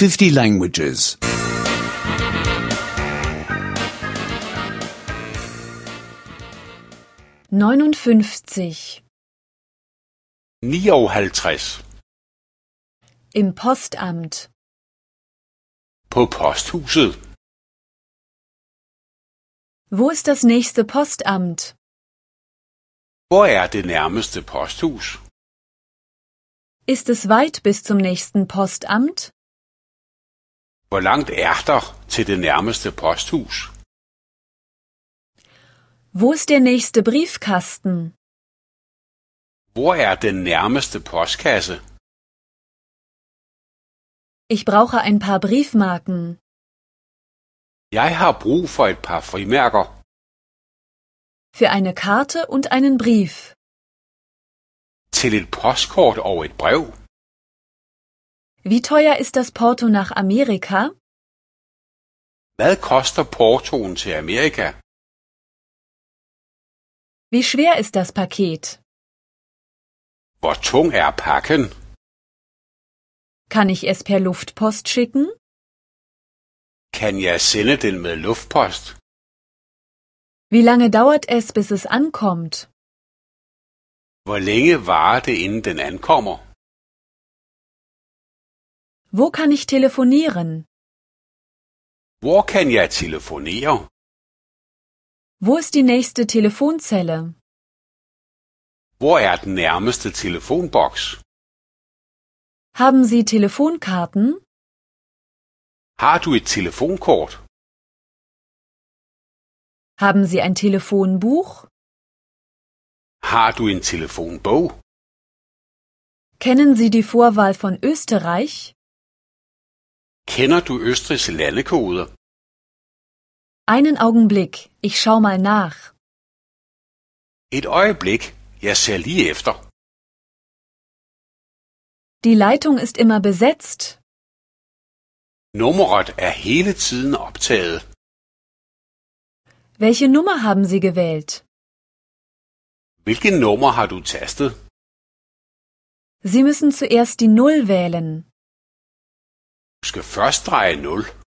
50 languages. 59. 59. Im Postamt. På posthuset. Wo ist das nächste Postamt? Hvor er det nærmeste posthus? Ist es weit bis zum nächsten Postamt? Hvor langt er der til det nærmeste posthus? Wo ist der nächste Briefkasten? Hvor er den nærmeste postkasse? Ich brauche ein paar Briefmarken. Jeg har brug for et par frimærker. Für eine Karte und einen Brief. Til et postkort og et brev. Wie teuer ist das Porto nach Amerika? Hvad koster portoen til Amerika? Wie schwer ist das Paket? Hvor tung er pakken? Kann ich es per Luftpost schicken? Kan jeg sende den med luftpost? Wie lange dauert es, bis es ankommt? Hvor længe varer det, inden den ankommer? Wo kann ich telefonieren? Hvor kan jeg telefonere? Wo ist die nächste Telefonzelle? Hvor er den nærmeste telefonboks? Haben Sie Telefonkarten? Har du et telefonkort? Haben Sie ein Telefonbuch? Har du en telefonbog? Kennen Sie die Vorwahl von Österreich? Kender du Østrigs landekode? Einen Augenblick, ich schau mal nach. Et øjeblik, jeg ser lige efter. Die Leitung ist immer besetzt. Nummeret er hele tiden optaget. Welche Nummer haben Sie gewählt? Hvilken nummer har du tastet? Sie müssen zuerst die Null wählen. Du skal først dreje 0.